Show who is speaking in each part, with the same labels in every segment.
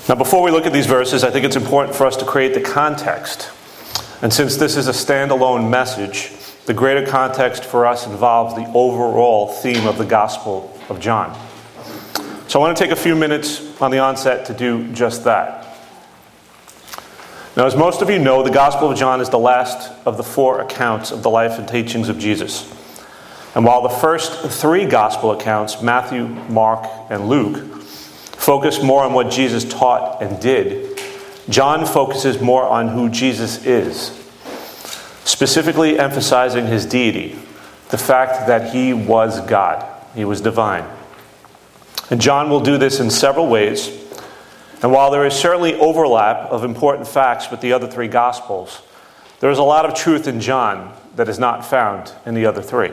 Speaker 1: Now, before we look at these verses, I think it's important for us to create the context. And since this is a standalone message, the greater context for us involves the overall theme of the Gospel of John. So I want to take a few minutes on the onset to do just that. Now, as most of you know, the Gospel of John is the last of the 4 accounts of the life and teachings of Jesus. And while the first 3 Gospel accounts, Matthew, Mark, and Luke, focus more on what Jesus taught and did, John focuses more on who Jesus is, specifically emphasizing his deity, the fact that he was God, he was divine. And John will do this in several ways. And while there is certainly overlap of important facts with the other 3 Gospels, there is a lot of truth in John that is not found in the other 3.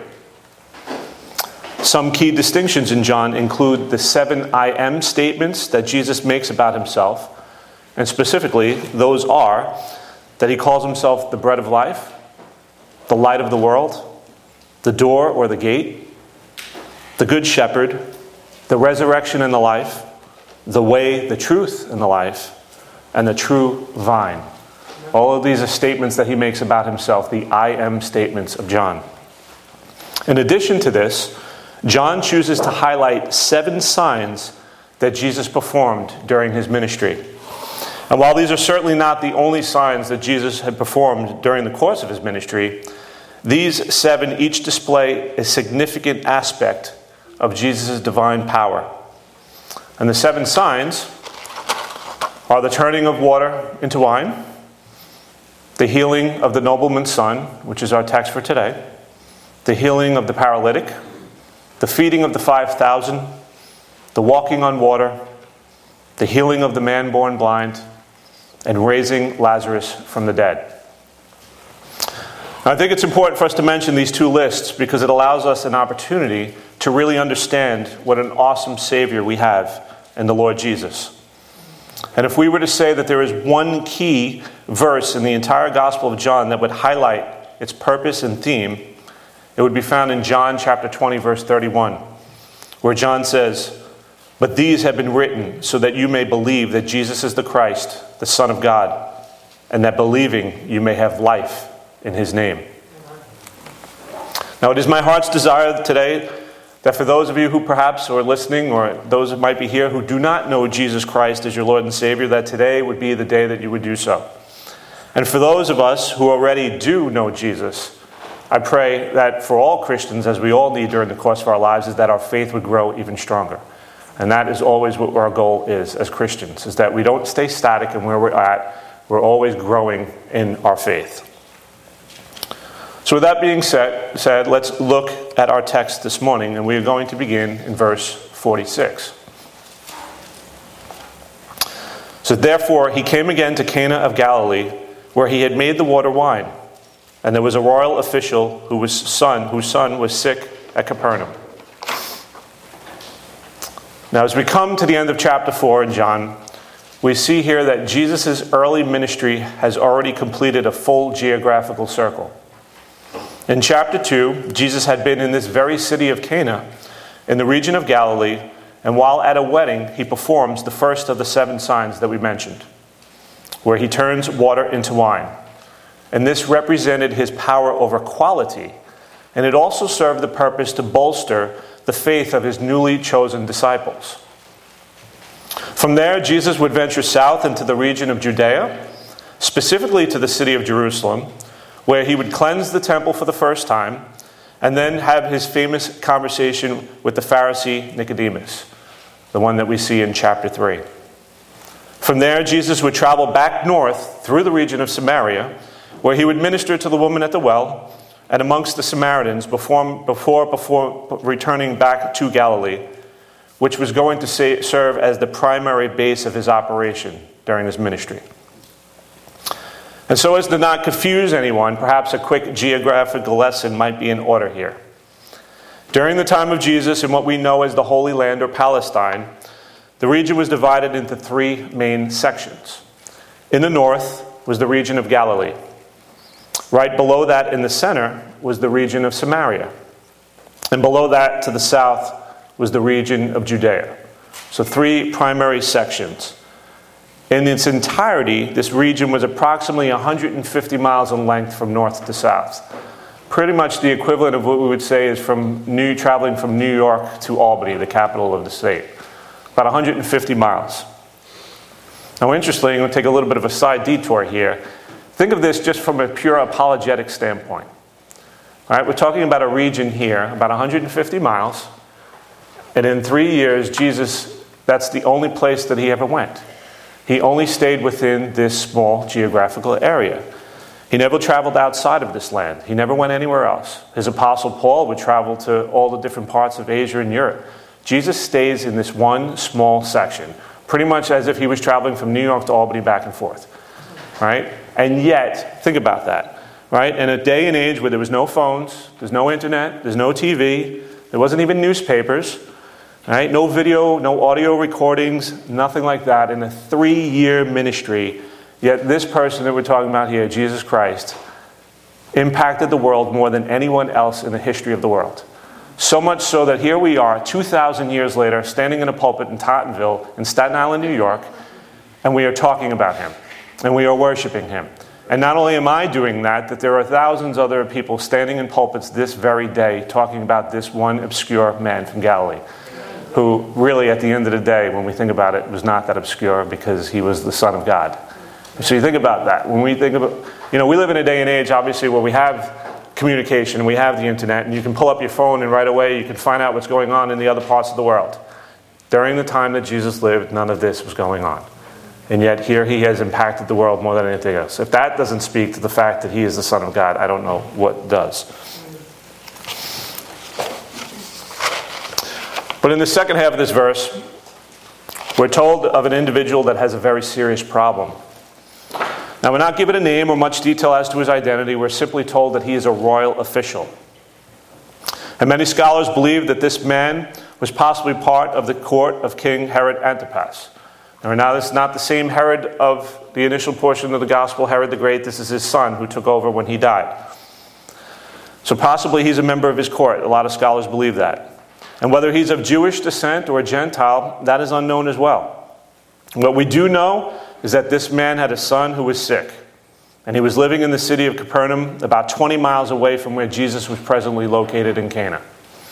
Speaker 1: Some key distinctions in John include the 7 I am statements that Jesus makes about himself. And specifically, those are that he calls himself the bread of life, the light of the world, the door or the gate, the good shepherd, the resurrection and the life, the way, the truth, and the life, and the true vine. All of these are statements that he makes about himself, the I am statements of John. In addition to this, John chooses to highlight 7 signs that Jesus performed during his ministry. And while these are certainly not the only signs that Jesus had performed during the course of his ministry, these 7 each display a significant aspect of Jesus' divine power. And the 7 signs are the turning of water into wine, the healing of the nobleman's son, which is our text for today, the healing of the paralytic, the feeding of the 5,000, the walking on water, the healing of the man born blind, and raising Lazarus from the dead. Now, I think it's important for us to mention these 2 lists because it allows us an opportunity to really understand what an awesome Savior we have in the Lord Jesus. And if we were to say that there is one key verse in the entire Gospel of John that would highlight its purpose and theme, it would be found in John chapter 20, verse 31, where John says, "But these have been written so that you may believe that Jesus is the Christ, the Son of God, and that believing you may have life in his name." Now, it is my heart's desire today that for those of you who perhaps are listening, or those that might be here who do not know Jesus Christ as your Lord and Savior, that today would be the day that you would do so. And for those of us who already do know Jesus, I pray that for all Christians, as we all need during the course of our lives, is that our faith would grow even stronger. And that is always what our goal is as Christians, is that we don't stay static in where we're at. We're always growing in our faith. So with that being said, let's look at our text this morning, and we are going to begin in verse 46. So therefore he came again to Cana of Galilee, where he had made the water wine. And there was a royal official whose son was sick at Capernaum. Now, as we come to the end of chapter 4 in John, we see here that Jesus' early ministry has already completed a full geographical circle. In chapter 2, Jesus had been in this very city of Cana, in the region of Galilee, and while at a wedding, he performs the first of the 7 signs that we mentioned, where he turns water into wine. And this represented his power over quality, and it also served the purpose to bolster the faith of his newly chosen disciples. From there, Jesus would venture south into the region of Judea, specifically to the city of Jerusalem, where he would cleanse the temple for the first time, and then have his famous conversation with the Pharisee Nicodemus, the one that we see in chapter 3. From there, Jesus would travel back north through the region of Samaria, where he would minister to the woman at the well and amongst the Samaritans before returning back to Galilee, which was going to serve as the primary base of his operation during his ministry. And so as to not confuse anyone, perhaps a quick geographical lesson might be in order here. During the time of Jesus in what we know as the Holy Land or Palestine, the region was divided into 3 main sections. In the north was the region of Galilee. Right below that in the center was the region of Samaria. And below that to the south was the region of Judea. So 3 primary sections. In its entirety, this region was approximately 150 miles in length from north to south. Pretty much the equivalent of what we would say is traveling from New York to Albany, the capital of the state. About 150 miles. Now, interestingly, I'm going to take a little bit of a side detour here. Think of this just from a pure apologetic standpoint. All right, we're talking about a region here, about 150 miles, and in 3 years, Jesus, that's the only place that he ever went. He only stayed within this small geographical area. He never traveled outside of this land. He never went anywhere else. His apostle Paul would travel to all the different parts of Asia and Europe. Jesus stays in this one small section, pretty much as if he was traveling from New York to Albany back and forth. Right? And yet, think about that. Right? In a day and age where there was no phones, there's no internet, there's no TV, there wasn't even newspapers, right? No video, no audio recordings, nothing like that. In a 3-year ministry, yet this person that we're talking about here, Jesus Christ, impacted the world more than anyone else in the history of the world. So much so that here we are, 2,000 years later, standing in a pulpit in Tottenville, in Staten Island, New York, and we are talking about him, and we are worshiping him. And not only am I doing that there are thousands of other people standing in pulpits this very day talking about this one obscure man from Galilee, who really, at the end of the day, when we think about it, was not that obscure because he was the Son of God. So you think about that. When we think about, we live in a day and age, obviously, where we have communication, we have the internet, and you can pull up your phone and right away you can find out what's going on in the other parts of the world. During the time that Jesus lived, none of this was going on. And yet here he has impacted the world more than anything else. If that doesn't speak to the fact that he is the Son of God, I don't know what does. But in the second half of this verse, we're told of an individual that has a very serious problem. Now, we're not given a name or much detail as to his identity. We're simply told that he is a royal official. And many scholars believe that this man was possibly part of the court of King Herod Antipas. Now, this is not the same Herod of the initial portion of the gospel, Herod the Great. This is his son who took over when he died. So possibly he's a member of his court. A lot of scholars believe that. And whether he's of Jewish descent or a Gentile, that is unknown as well. What we do know is that this man had a son who was sick. And he was living in the city of Capernaum, about 20 miles away from where Jesus was presently located in Cana.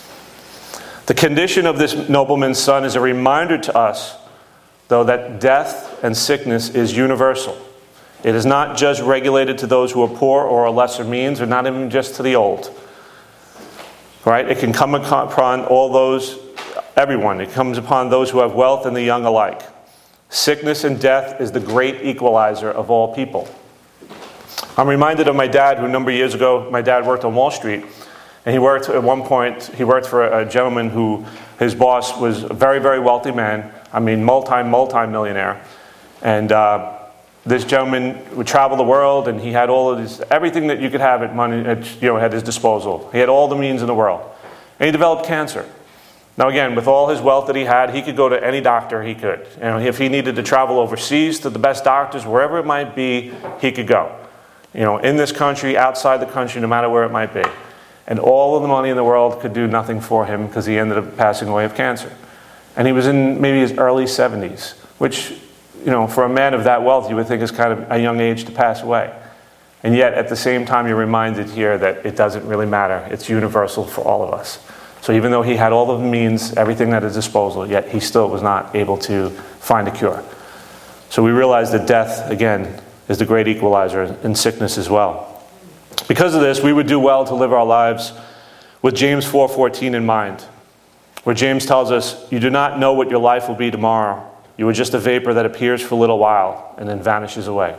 Speaker 1: The condition of this nobleman's son is a reminder to us, though, that death and sickness is universal. It is not just regulated to those who are poor or of lesser means, or not even just to the old. Right? It can come upon everyone. It comes upon those who have wealth and the young alike. Sickness and death is the great equalizer of all people. I'm reminded of my dad, who a number of years ago, my dad worked on Wall Street. And he worked for a gentleman who, his boss was a very, very wealthy man. I mean, multi-millionaire. And this gentleman would travel the world, and he had all of this, everything that you could have at his disposal. He had all the means in the world. And he developed cancer. Now again, with all his wealth that he had, he could go to any doctor he could. If he needed to travel overseas to the best doctors, wherever it might be, he could go. In this country, outside the country, no matter where it might be. And all of the money in the world could do nothing for him because he ended up passing away of cancer. And he was in maybe his early 70s, which, for a man of that wealth, you would think is kind of a young age to pass away. And yet, at the same time, you're reminded here that it doesn't really matter. It's universal for all of us. So even though he had all of the means, everything at his disposal, yet he still was not able to find a cure. So we realize that death, again, is the great equalizer, and sickness as well. Because of this, we would do well to live our lives with James 4:14 in mind, where James tells us, "You do not know what your life will be tomorrow. You are just a vapor that appears for a little while and then vanishes away."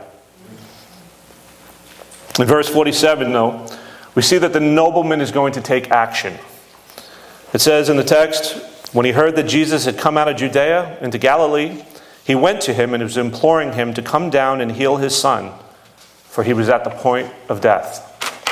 Speaker 1: In verse 47, though, we see that the nobleman is going to take action. It says in the text, when he heard that Jesus had come out of Judea into Galilee, he went to him and was imploring him to come down and heal his son, for he was at the point of death.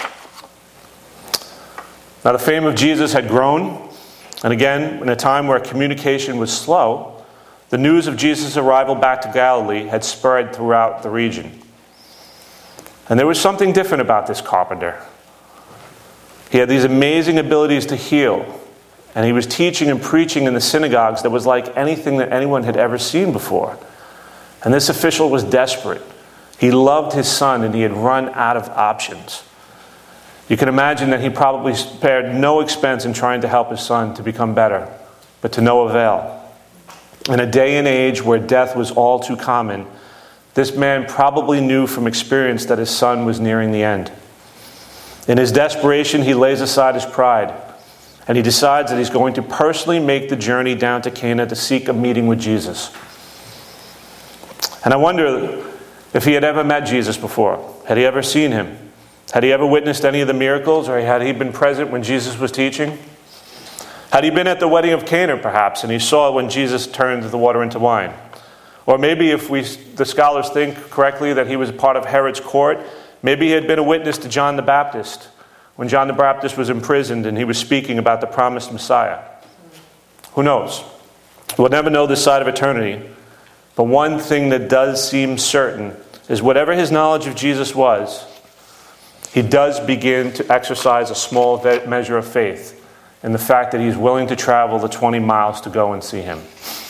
Speaker 1: Now the fame of Jesus had grown, and again, in a time where communication was slow, the news of Jesus' arrival back to Galilee had spread throughout the region. And there was something different about this carpenter. He had these amazing abilities to heal, and he was teaching and preaching in the synagogues that was like anything that anyone had ever seen before. And this official was desperate. He loved his son and he had run out of options. You can imagine that he probably spared no expense in trying to help his son to become better, but to no avail. In a day and age where death was all too common, this man probably knew from experience that his son was nearing the end. In his desperation, he lays aside his pride, and he decides that he's going to personally make the journey down to Cana to seek a meeting with Jesus. And I wonder if he had ever met Jesus before. Had he ever seen him? Had he ever witnessed any of the miracles, or had he been present when Jesus was teaching? Had he been at the wedding of Cana, perhaps, and he saw when Jesus turned the water into wine? Or maybe if the scholars think correctly that he was a part of Herod's court, maybe he had been a witness to John the Baptist when John the Baptist was imprisoned and he was speaking about the promised Messiah. Who knows? We'll never know this side of eternity. But one thing that does seem certain is whatever his knowledge of Jesus was, he does begin to exercise a small measure of faith in the fact that he's willing to travel the 20 miles to go and see him.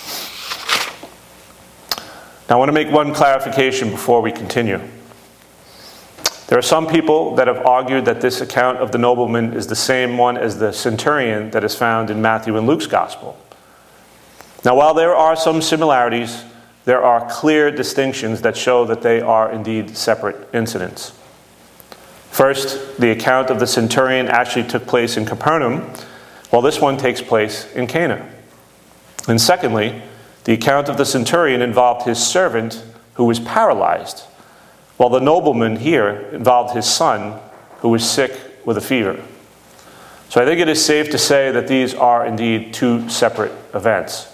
Speaker 1: Now, I want to make one clarification before we continue. There are some people that have argued that this account of the nobleman is the same one as the centurion that is found in Matthew and Luke's gospel. Now, while there are some similarities, there are clear distinctions that show that they are indeed separate incidents. First, the account of the centurion actually took place in Capernaum, while this one takes place in Cana. And secondly, the account of the centurion involved his servant who was paralyzed, while the nobleman here involved his son who was sick with a fever. So I think it is safe to say that these are indeed two separate events.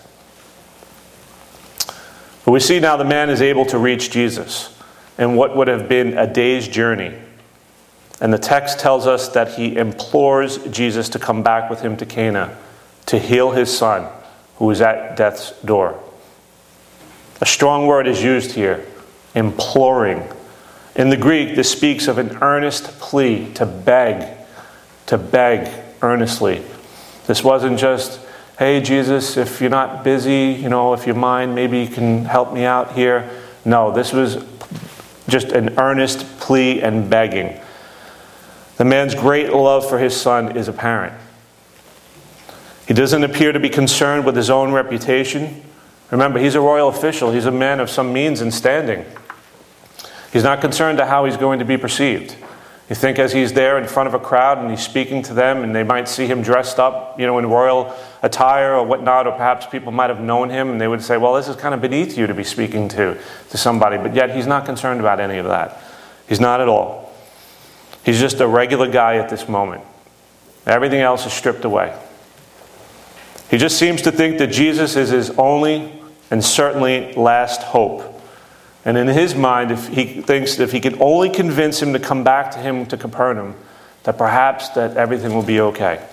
Speaker 1: But we see now the man is able to reach Jesus in what would have been a day's journey. And the text tells us that he implores Jesus to come back with him to Cana to heal his son who was at death's door. A strong word is used here, imploring. In the Greek, this speaks of an earnest plea to beg earnestly. This wasn't just, hey, Jesus, if you're not busy, if you mind, maybe you can help me out here. No, this was just an earnest plea and begging. The man's great love for his son is apparent. He doesn't appear to be concerned with his own reputation. Remember, he's a royal official. He's a man of some means and standing. He's not concerned to how he's going to be perceived. You think as he's there in front of a crowd and he's speaking to them and they might see him dressed up, in royal attire or whatnot, or perhaps people might have known him and they would say, well, this is kind of beneath you to be speaking to somebody. But yet he's not concerned about any of that. He's not at all. He's just a regular guy at this moment. Everything else is stripped away. He just seems to think that Jesus is his only and certainly last hope. And in his mind, if he thinks that if he can only convince him to come back to him to Capernaum, that perhaps that everything will be okay.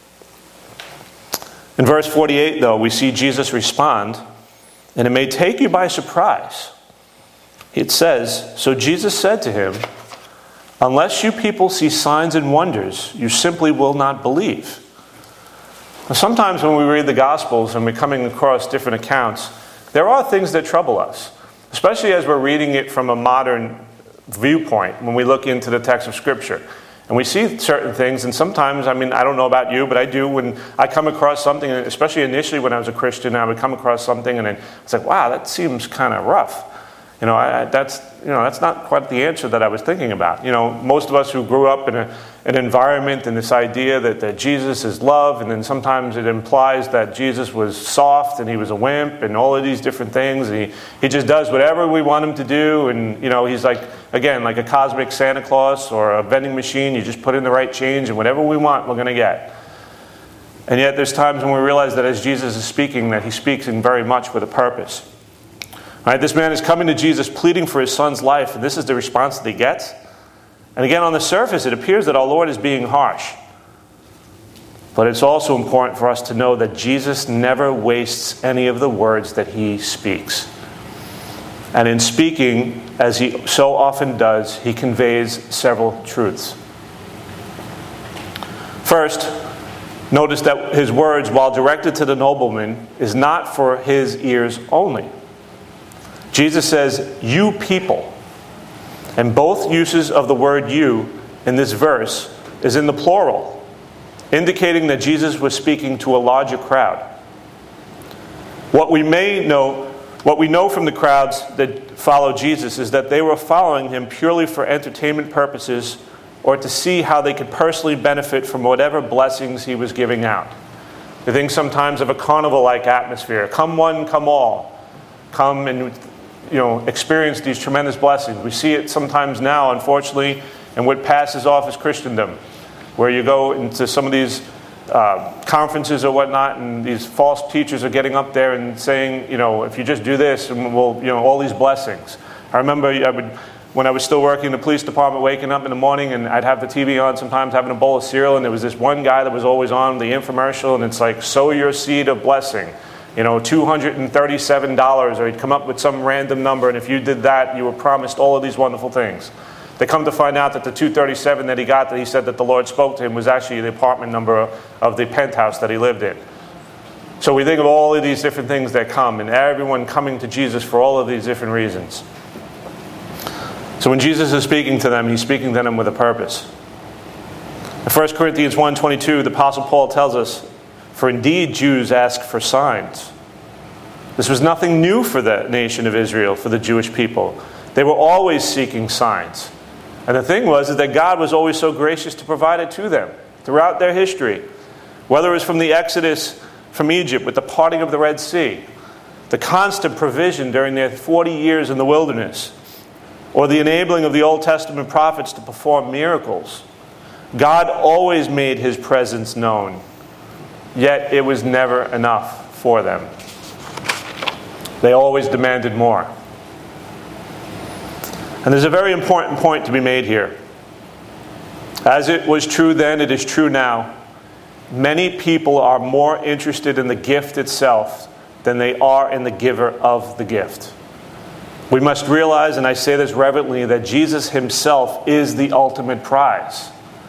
Speaker 1: In verse 48, though, we see Jesus respond, and it may take you by surprise. It says, so Jesus said to him, unless you people see signs and wonders, you simply will not believe. Now, sometimes when we read the Gospels and we're coming across different accounts, there are things that trouble us, especially as we're reading it from a modern viewpoint when we look into the text of Scripture. And we see certain things, and sometimes, I don't know about you, but I do when I come across something, especially initially when I was a Christian, I would come across something and it's like, wow, that seems kind of rough. That's not quite the answer that I was thinking about. Most of us who grew up in an environment and this idea that Jesus is love, and then sometimes it implies that Jesus was soft and he was a wimp and all of these different things. And he just does whatever we want him to do. And, he's like a cosmic Santa Claus or a vending machine. You just put in the right change and whatever we want, we're going to get. And yet there's times when we realize that as Jesus is speaking, that he speaks in very much with a purpose. All right, this man is coming to Jesus pleading for his son's life, and this is the response that he gets. And again, on the surface, it appears that our Lord is being harsh. But it's also important for us to know that Jesus never wastes any of the words that he speaks. And in speaking, as he so often does, he conveys several truths. First, notice that his words, while directed to the nobleman, is not for his ears only. Jesus says, "you people." And both uses of the word "you" in this verse is in the plural, indicating that Jesus was speaking to a larger crowd. What we know from the crowds that follow Jesus is that they were following him purely for entertainment purposes or to see how they could personally benefit from whatever blessings he was giving out. They think sometimes of a carnival-like atmosphere. Come one, come all. Come and experience these tremendous blessings. We see it sometimes now, unfortunately, in what passes off as Christendom, where you go into some of these conferences or whatnot, and these false teachers are getting up there and saying, if you just do this, and we'll, all these blessings. I remember when I was still working in the police department, waking up in the morning, and I'd have the TV on sometimes, having a bowl of cereal, and there was this one guy that was always on the infomercial, and it's like, sow your seed of blessing. $237, or he'd come up with some random number, and if you did that, you were promised all of these wonderful things. They come to find out that the 237 that he got, that he said that the Lord spoke to him, was actually the apartment number of the penthouse that he lived in. So we think of all of these different things that come, and everyone coming to Jesus for all of these different reasons. So when Jesus is speaking to them, he's speaking to them with a purpose. In 1 Corinthians 1:22, the Apostle Paul tells us, "For indeed Jews ask for signs." This was nothing new for the nation of Israel, for the Jewish people. They were always seeking signs. And the thing was that God was always so gracious to provide it to them throughout their history. Whether it was from the Exodus from Egypt with the parting of the Red Sea, the constant provision during their 40 years in the wilderness, or the enabling of the Old Testament prophets to perform miracles, God always made his presence known. Yet it was never enough for them. They always demanded more. And there's a very important point to be made here. As it was true then, it is true now. Many people are more interested in the gift itself than they are in the giver of the gift. We must realize, and I say this reverently, that Jesus himself is the ultimate prize.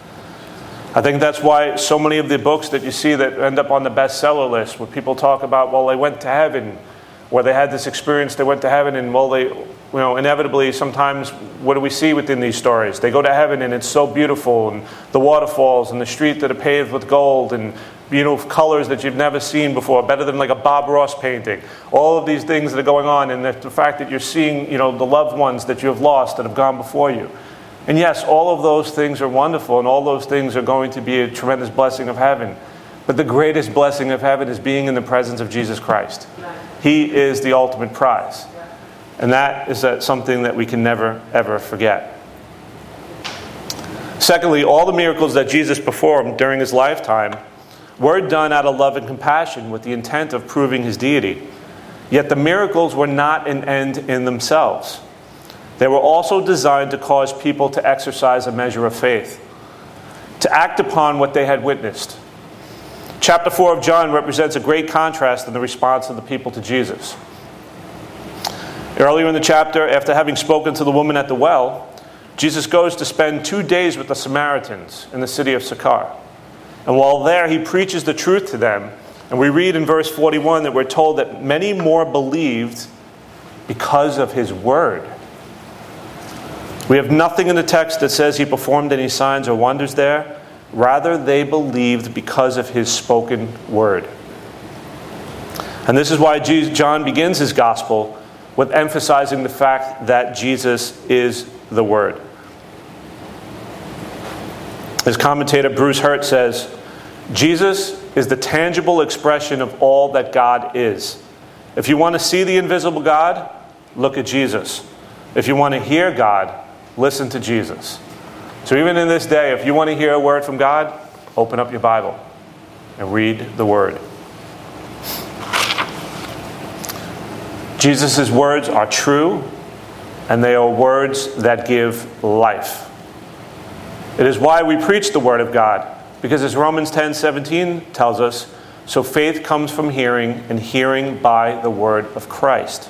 Speaker 1: I think that's why so many of the books that you see that end up on the bestseller list, where people talk about, well, they went to heaven, or they had this experience, they went to heaven, and well, they, inevitably, sometimes, what do we see within these stories? They go to heaven, and it's so beautiful, and the waterfalls, and the streets that are paved with gold, and colors that you've never seen before, better than like a Bob Ross painting. All of these things that are going on, and the fact that you're seeing, the loved ones that you have lost that have gone before you. And yes, all of those things are wonderful, and all those things are going to be a tremendous blessing of heaven. But the greatest blessing of heaven is being in the presence of Jesus Christ. He is the ultimate prize. And that is something that we can never, ever forget. Secondly, all the miracles that Jesus performed during his lifetime were done out of love and compassion with the intent of proving his deity. Yet the miracles were not an end in themselves. They were also designed to cause people to exercise a measure of faith, to act upon what they had witnessed. Chapter 4 of John represents a great contrast in the response of the people to Jesus. Earlier in the chapter, after having spoken to the woman at the well, Jesus goes to spend 2 days with the Samaritans in the city of Sychar. And while there, he preaches the truth to them. And we read in verse 41 that we're told that many more believed because of his word. We have nothing in the text that says he performed any signs or wonders there. Rather, they believed because of his spoken word. And this is why John begins his gospel with emphasizing the fact that Jesus is the Word. His commentator Bruce Hurt says, Jesus is the tangible expression of all that God is. If you want to see the invisible God, look at Jesus. If you want to hear God, listen to Jesus. So even in this day, if you want to hear a word from God, open up your Bible and read the Word. Jesus' words are true, and they are words that give life. It is why we preach the Word of God, because as Romans 10:17 tells us, so faith comes from hearing, and hearing by the word of Christ.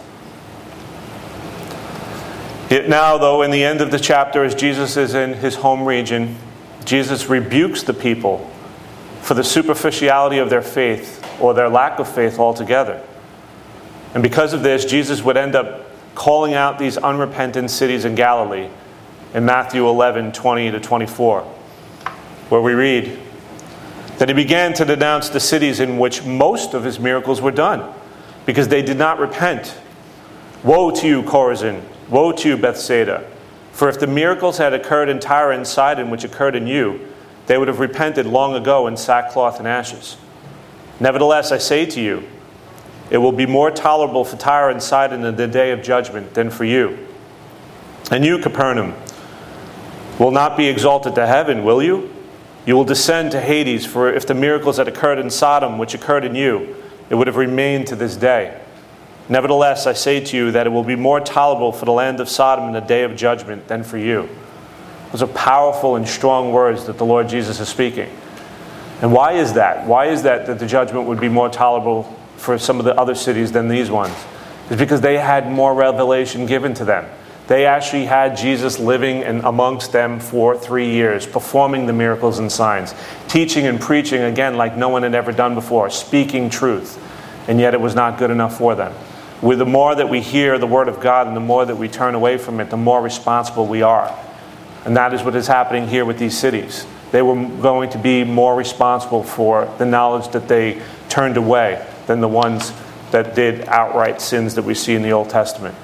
Speaker 1: Yet now, though, in the end of the chapter, as Jesus is in his home region, Jesus rebukes the people for the superficiality of their faith, or their lack of faith altogether. And because of this, Jesus would end up calling out these unrepentant cities in Galilee in Matthew 11:20-24, where we read that he began to denounce the cities in which most of his miracles were done, because they did not repent. Woe to you, Chorazin! Woe to you, Bethsaida! For if the miracles had occurred in Tyre and Sidon, which occurred in you, they would have repented long ago in sackcloth and ashes. Nevertheless, I say to you, it will be more tolerable for Tyre and Sidon in the day of judgment than for you. And you, Capernaum, will not be exalted to heaven, will you? You will descend to Hades, for if the miracles had occurred in Sodom, which occurred in you, it would have remained to this day. Nevertheless, I say to you that it will be more tolerable for the land of Sodom in the day of judgment than for you. Those are powerful and strong words that the Lord Jesus is speaking. And why is that? Why is that the judgment would be more tolerable for some of the other cities than these ones? It's because they had more revelation given to them. They actually had Jesus living amongst them for 3 years, performing the miracles and signs, teaching and preaching again like no one had ever done before, speaking truth. And yet it was not good enough for them. With the more that we hear the Word of God and the more that we turn away from it, the more responsible we are. And that is what is happening here with these cities. They were going to be more responsible for the knowledge that they turned away than the ones that did outright sins that we see in the Old Testament.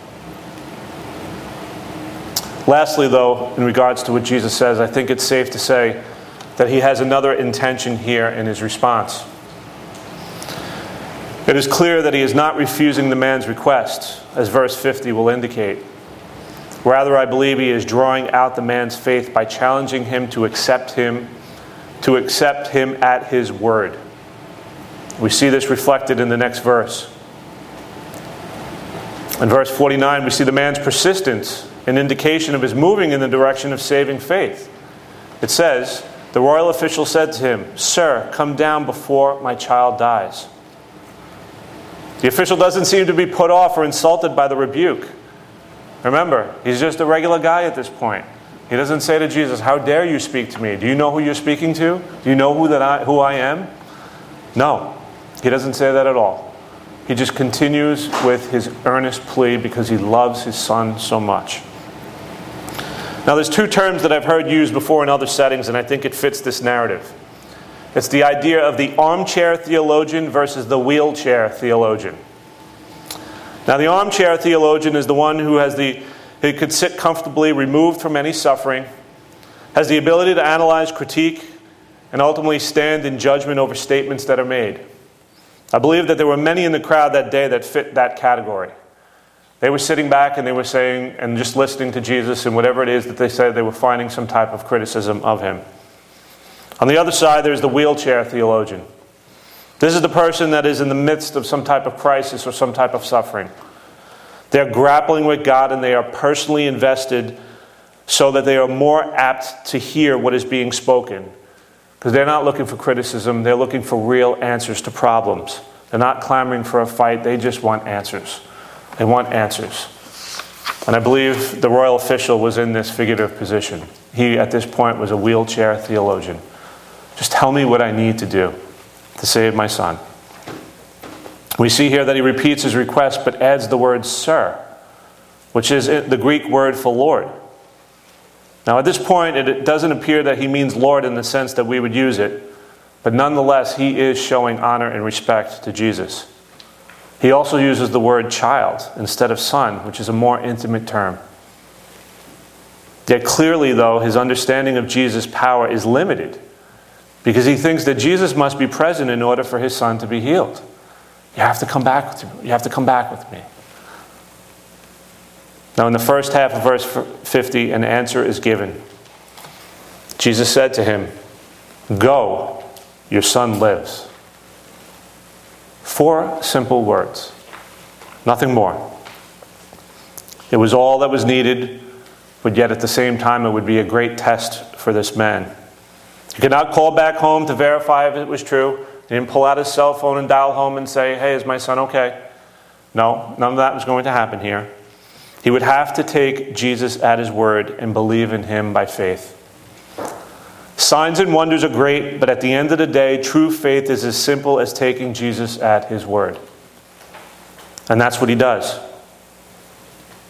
Speaker 1: Lastly, though, in regards to what Jesus says, I think it's safe to say that he has another intention here in his response. It is clear that he is not refusing the man's request, as verse 50 will indicate. Rather, I believe he is drawing out the man's faith by challenging him to accept him at his word. We see this reflected in the next verse. In verse 49, we see the man's persistence, an indication of his moving in the direction of saving faith. It says, the royal official said to him, "Sir, come down before my child dies." The official doesn't seem to be put off or insulted by the rebuke. Remember, he's just a regular guy at this point. He doesn't say to Jesus, "How dare you speak to me? Do you know who you're speaking to? Do you know who I am?" No, he doesn't say that at all. He just continues with his earnest plea because he loves his son so much. Now, there's two terms that I've heard used before in other settings, and I think it fits this narrative. It's the idea of the armchair theologian versus the wheelchair theologian. Now, the armchair theologian is the one who could sit comfortably, removed from any suffering, has the ability to analyze, critique, and ultimately stand in judgment over statements that are made. I believe that there were many in the crowd that day that fit that category. They were sitting back and they were saying and just listening to Jesus, and whatever it is that they said, they were finding some type of criticism of him. On the other side, there's the wheelchair theologian. This is the person that is in the midst of some type of crisis or some type of suffering. They're grappling with God and they are personally invested so that they are more apt to hear what is being spoken. Because they're not looking for criticism, they're looking for real answers to problems. They're not clamoring for a fight, they just want answers. They want answers. And I believe the royal official was in this figurative position. He, at this point, was a wheelchair theologian. Just tell me what I need to do to save my son. We see here that he repeats his request, but adds the word "sir," which is the Greek word for Lord. Now, at this point, it doesn't appear that he means Lord in the sense that we would use it, but nonetheless, he is showing honor and respect to Jesus. He also uses the word child instead of son, which is a more intimate term. Yet clearly, though, his understanding of Jesus' power is limited because he thinks that Jesus must be present in order for his son to be healed. You have to come back with me. You have to come back with me. Now, in the first half of verse 50, an answer is given. Jesus said to him, "Go, your son lives." 4 simple words. Nothing more. It was all that was needed, but yet at the same time it would be a great test for this man. He could not call back home to verify if it was true. He didn't pull out his cell phone and dial home and say, "Hey, is my son okay?" No, none of that was going to happen here. He would have to take Jesus at his word and believe in him by faith. Signs and wonders are great, but at the end of the day, true faith is as simple as taking Jesus at his word. And that's what he does.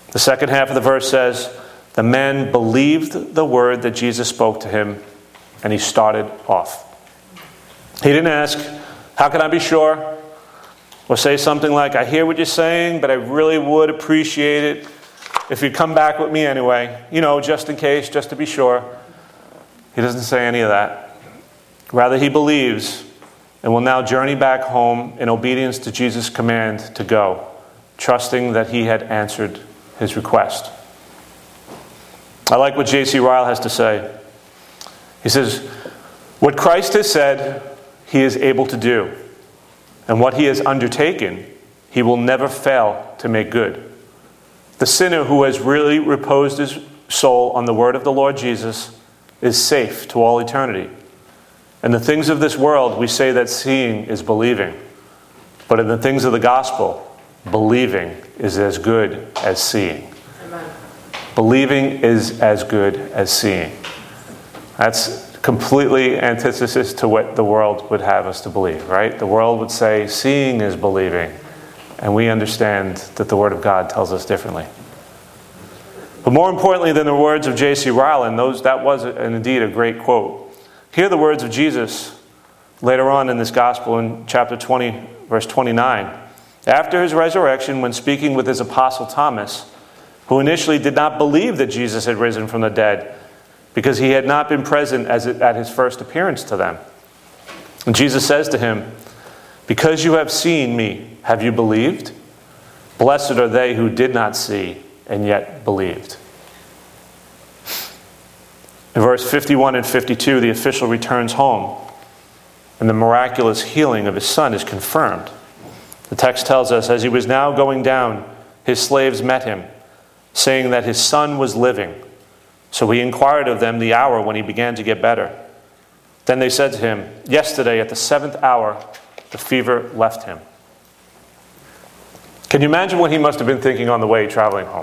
Speaker 1: The second half of the verse says, the man believed the word that Jesus spoke to him, and he started off. He didn't ask, how can I be sure? Or say something like, I hear what you're saying, but I really would appreciate it if you'd come back with me anyway. Just in case, just to be sure. He doesn't say any of that. Rather, he believes and will now journey back home in obedience to Jesus' command to go, trusting that he had answered his request. I like what J.C. Ryle has to say. He says, what Christ has said, he is able to do. And what he has undertaken, he will never fail to make good. The sinner who has really reposed his soul on the word of the Lord Jesus is safe to all eternity. In the things of this world, we say that seeing is believing. But in the things of the gospel, believing is as good as seeing. Amen. Believing is as good as seeing. That's completely antithesis to what the world would have us to believe, right? The world would say seeing is believing, and we understand that the Word of God tells us differently. But more importantly than the words of J.C. Ryle, and that was indeed a great quote, hear the words of Jesus later on in this gospel in chapter 20, verse 29. After his resurrection, when speaking with his apostle Thomas, who initially did not believe that Jesus had risen from the dead, because he had not been present at his first appearance to them. And Jesus says to him, because you have seen me, have you believed? Blessed are they who did not see and yet believed. In verse 51 and 52, the official returns home, and the miraculous healing of his son is confirmed. The text tells us, as he was now going down, his slaves met him, saying that his son was living. So he inquired of them the hour when he began to get better. Then they said to him, yesterday at the 7th hour, the fever left him. Can you imagine what he must have been thinking on the way traveling home?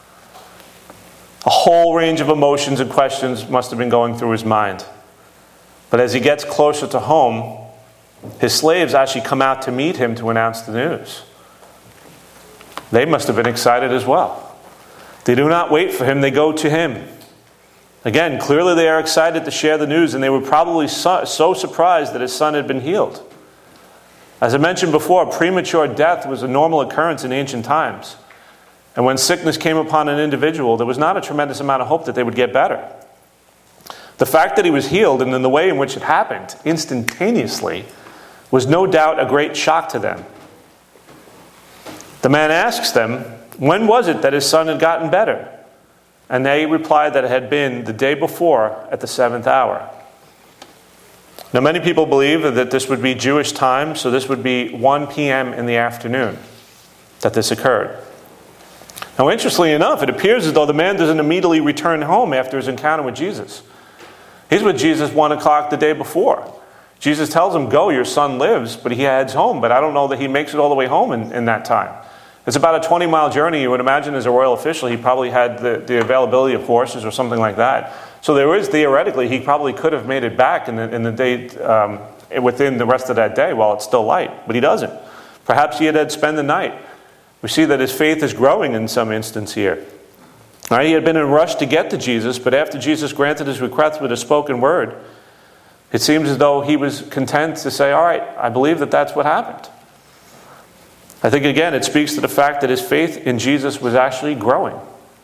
Speaker 1: A whole range of emotions and questions must have been going through his mind. But as he gets closer to home, his slaves actually come out to meet him to announce the news. They must have been excited as well. They do not wait for him, they go to him. Again, clearly they are excited to share the news, and they were probably so surprised that his son had been healed. As I mentioned before, premature death was a normal occurrence in ancient times. And when sickness came upon an individual, there was not a tremendous amount of hope that they would get better. The fact that he was healed, and in the way in which it happened, instantaneously, was no doubt a great shock to them. The man asks them, when was it that his son had gotten better? And they replied that it had been the day before at the 7th hour. Now, many people believe that this would be Jewish time, so this would be 1 p.m. in the afternoon that this occurred. Now, interestingly enough, it appears as though the man doesn't immediately return home after his encounter with Jesus. He's with Jesus 1 o'clock the day before. Jesus tells him, go, your son lives, but he heads home. But I don't know that he makes it all the way home in that time. It's about a 20-mile journey. You would imagine as a royal official, he probably had the availability of horses or something like that. So there is, theoretically, he probably could have made it back in the day, within the rest of that day while it's still light. But he doesn't. Perhaps he had spent the night. We see that his faith is growing in some instance here. He had been in a rush to get to Jesus, but after Jesus granted his request with a spoken word, it seems as though he was content to say, all right, I believe that that's what happened. I think, again, it speaks to the fact that his faith in Jesus was actually growing.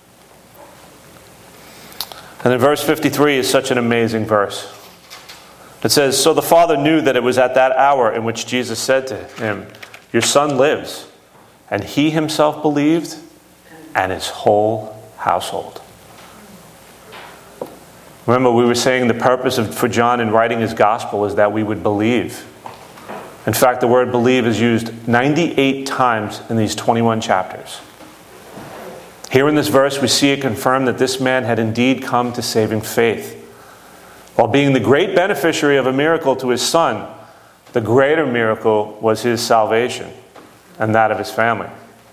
Speaker 1: And then verse 53 is such an amazing verse. It says, so the father knew that it was at that hour in which Jesus said to him, your son lives. And he himself believed, and his whole household. Remember, we were saying the purpose for John in writing his gospel is that we would believe. In fact, the word believe is used 98 times in these 21 chapters. Here in this verse, we see it confirmed that this man had indeed come to saving faith. While being the great beneficiary of a miracle to his son, the greater miracle was his salvation and that of his family.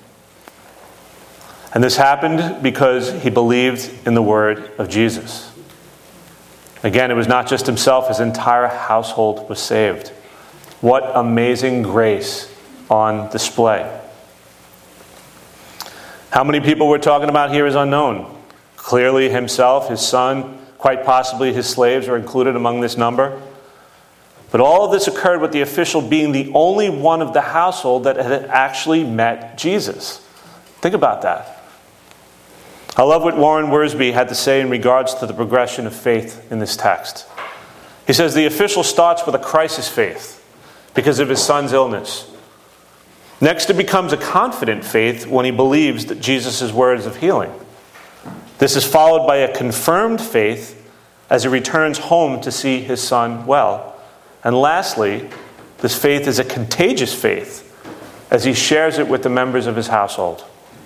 Speaker 1: And this happened because he believed in the word of Jesus. Again, it was not just himself, his entire household was saved. What amazing grace on display. How many people we're talking about here is unknown. Clearly himself, his son, quite possibly his slaves are included among this number. But all of this occurred with the official being the only one of the household that had actually met Jesus. Think about that. I love what Warren Wiersbe had to say in regards to the progression of faith in this text. He says the official starts with a crisis faith because of his son's illness. Next, it becomes a confident faith when he believes that Jesus' words of healing. This is followed by a confirmed faith as he returns home to see his son well. And lastly, this faith is a contagious faith as he shares it with the members of his household.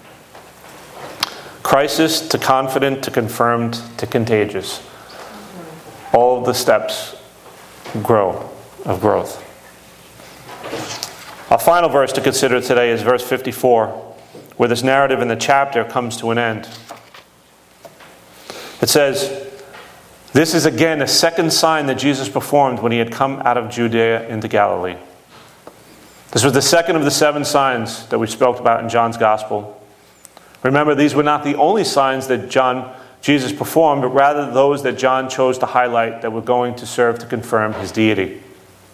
Speaker 1: Crisis to confident to confirmed to contagious. All of the steps of growth. Our final verse to consider today is verse 54, where this narrative in the chapter comes to an end. It says, "This is again a second sign that Jesus performed when he had come out of Judea into Galilee." This was the second of the 7 signs that we spoke about in John's Gospel. Remember, these were not the only signs that Jesus performed, but rather those that John chose to highlight that were going to serve to confirm his deity.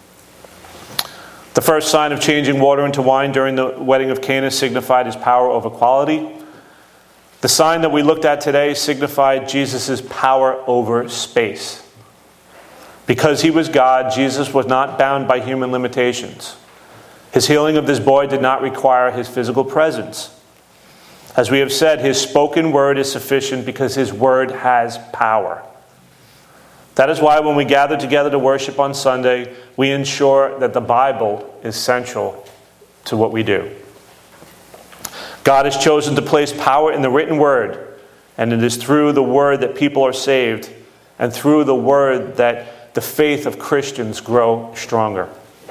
Speaker 1: The first sign of changing water into wine during the wedding of Cana signified his power over quality. The sign that we looked at today signified Jesus' power over space. Because he was God, Jesus was not bound by human limitations. His healing of this boy did not require his physical presence. As we have said, his spoken word is sufficient because his word has power. That is why when we gather together to worship on Sunday, we ensure that the Bible is central to what we do. God has chosen to place power in the written word, and it is through the word that people are saved, and through the word that the faith of Christians grow stronger.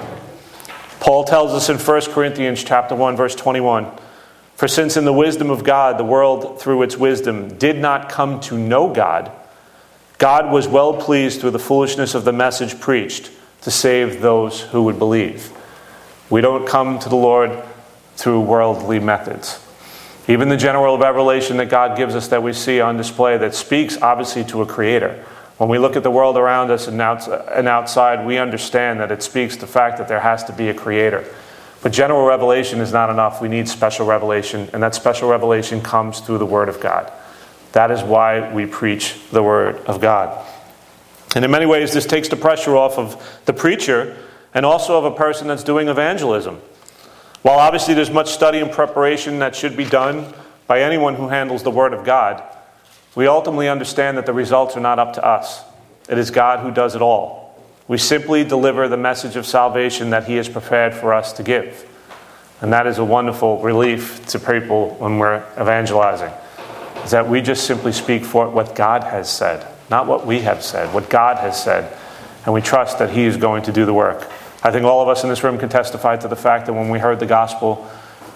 Speaker 1: Paul tells us in 1 Corinthians chapter 1, verse 21, "For since in the wisdom of God, the world through its wisdom did not come to know God, God was well pleased through the foolishness of the message preached to save those who would believe." We don't come to the Lord through worldly methods. Even the general revelation that God gives us that we see on display that speaks obviously to a creator. When we look at the world around us and outside, we understand that it speaks to the fact that there has to be a creator. But general revelation is not enough. We need special revelation, and that special revelation comes through the Word of God. That is why we preach the Word of God. And in many ways, this takes the pressure off of the preacher and also of a person that's doing evangelism. While obviously there's much study and preparation that should be done by anyone who handles the Word of God, we ultimately understand that the results are not up to us. It is God who does it all. We simply deliver the message of salvation that He has prepared for us to give. And that is a wonderful relief to people when we're evangelizing. Is that we just simply speak for what God has said, not what we have said, what God has said. And we trust that He is going to do the work. I think all of us in this room can testify to the fact that when we heard the gospel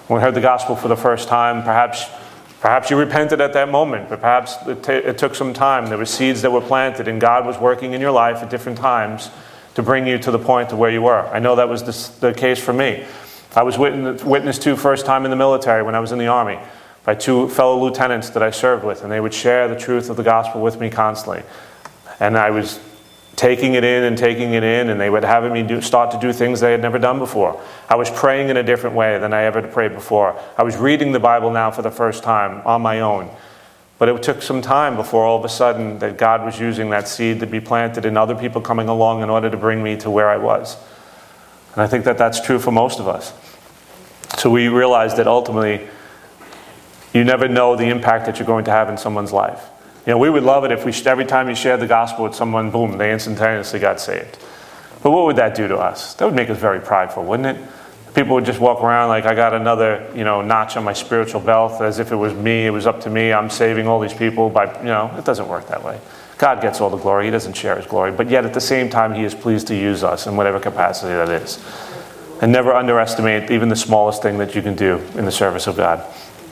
Speaker 1: for the first time, perhaps you repented at that moment, but perhaps it took some time. There were seeds that were planted, and God was working in your life at different times to bring you to the point to where you were. I know that was the case for me. I was witnessed to first time in the military when I was in the Army by 2 fellow lieutenants that I served with, and they would share the truth of the gospel with me constantly. And I was taking it in, and they would have me start to do things they had never done before. I was praying in a different way than I ever prayed before. I was reading the Bible now for the first time on my own. But it took some time before all of a sudden that God was using that seed to be planted and other people coming along in order to bring me to where I was. And I think that that's true for most of us. So we realize that ultimately you never know the impact that you're going to have in someone's life. You know, we would love it if every time you shared the gospel with someone, boom, they instantaneously got saved. But what would that do to us? That would make us very prideful, wouldn't it? People would just walk around like I got another, notch on my spiritual belt, as if it was me, it was up to me, I'm saving all these people. It doesn't work that way. God gets all the glory. He doesn't share His glory. But yet at the same time, He is pleased to use us in whatever capacity that is. And never underestimate even the smallest thing that you can do in the service of God.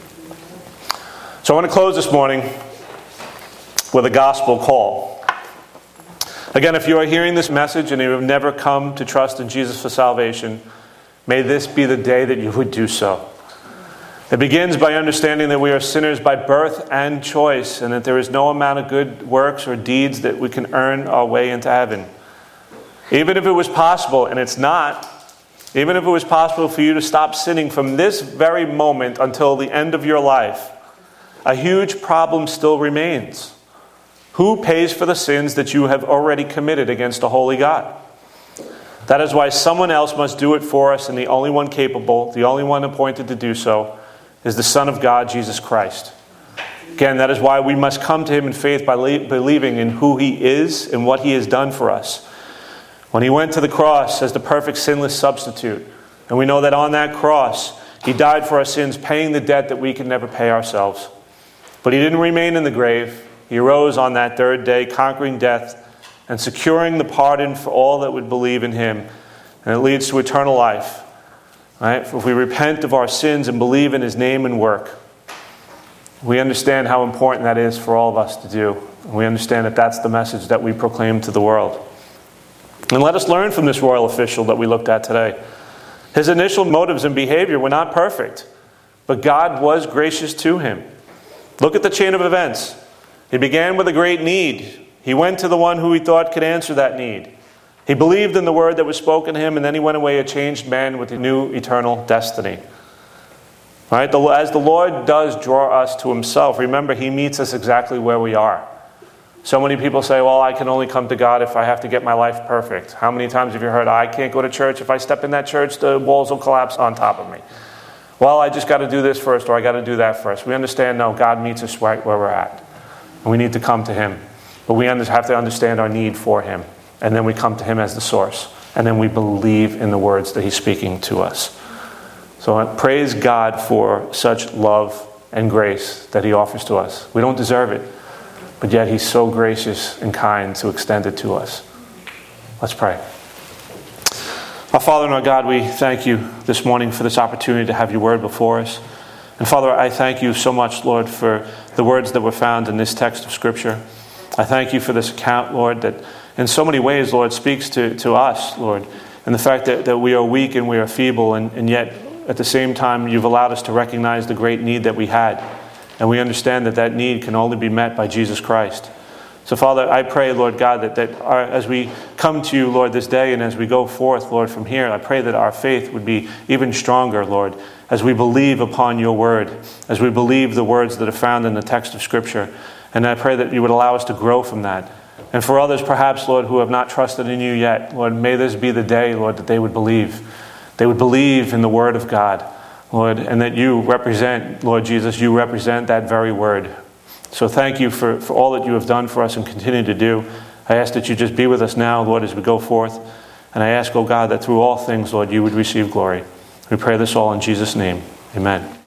Speaker 1: So I want to close this morning with a gospel call. Again, if you are hearing this message and you have never come to trust in Jesus for salvation, may this be the day that you would do so. It begins by understanding that we are sinners by birth and choice, and that there is no amount of good works or deeds that we can earn our way into heaven. Even if it was possible, and it's not, even if it was possible for you to stop sinning from this very moment until the end of your life, a huge problem still remains. Who pays for the sins that you have already committed against a holy God? That is why someone else must do it for us, and the only one capable, the only one appointed to do so, is the Son of God, Jesus Christ. Again, that is why we must come to him in faith by believing in who he is and what he has done for us. When he went to the cross as the perfect sinless substitute, and we know that on that cross, he died for our sins, paying the debt that we could never pay ourselves. But he didn't remain in the grave. He arose on that third day, conquering death and securing the pardon for all that would believe in him. And it leads to eternal life. Right? If we repent of our sins and believe in his name and work, we understand how important that is for all of us to do. We understand that that's the message that we proclaim to the world. And let us learn from this royal official that we looked at today. His initial motives and behavior were not perfect, but God was gracious to him. Look at the chain of events. He began with a great need. He went to the one who he thought could answer that need. He believed in the word that was spoken to him, and then he went away a changed man with a new eternal destiny. Right? As the Lord does draw us to himself, remember, he meets us exactly where we are. So many people say, well, I can only come to God if I have to get my life perfect. How many times have you heard, I can't go to church. If I step in that church, the walls will collapse on top of me. Well, I just got to do this first, or I got to do that first. We understand, no, God meets us right where we're at. And we need to come to him. But we have to understand our need for him. And then we come to him as the source. And then we believe in the words that he's speaking to us. So praise God for such love and grace that he offers to us. We don't deserve it. But yet he's so gracious and kind to extend it to us. Let's pray. Our Father and our God, we thank you this morning for this opportunity to have your word before us. And Father, I thank you so much, Lord, for the words that were found in this text of Scripture. I thank you for this account, Lord, that in so many ways, Lord, speaks to us, Lord, and the fact that we are weak and we are feeble, and yet at the same time you've allowed us to recognize the great need that we had. And we understand that that need can only be met by Jesus Christ. So Father, I pray, Lord God, as we come to you, Lord, this day and as we go forth, Lord, from here, I pray that our faith would be even stronger, Lord, as we believe upon your word, as we believe the words that are found in the text of Scripture. And I pray that you would allow us to grow from that. And for others, perhaps, Lord, who have not trusted in you yet, Lord, may this be the day, Lord, that they would believe. They would believe in the word of God, Lord, and that you represent, Lord Jesus, you represent that very word. So thank you for all that you have done for us and continue to do. I ask that you just be with us now, Lord, as we go forth. And I ask, oh God, that through all things, Lord, you would receive glory. We pray this all in Jesus' name. Amen.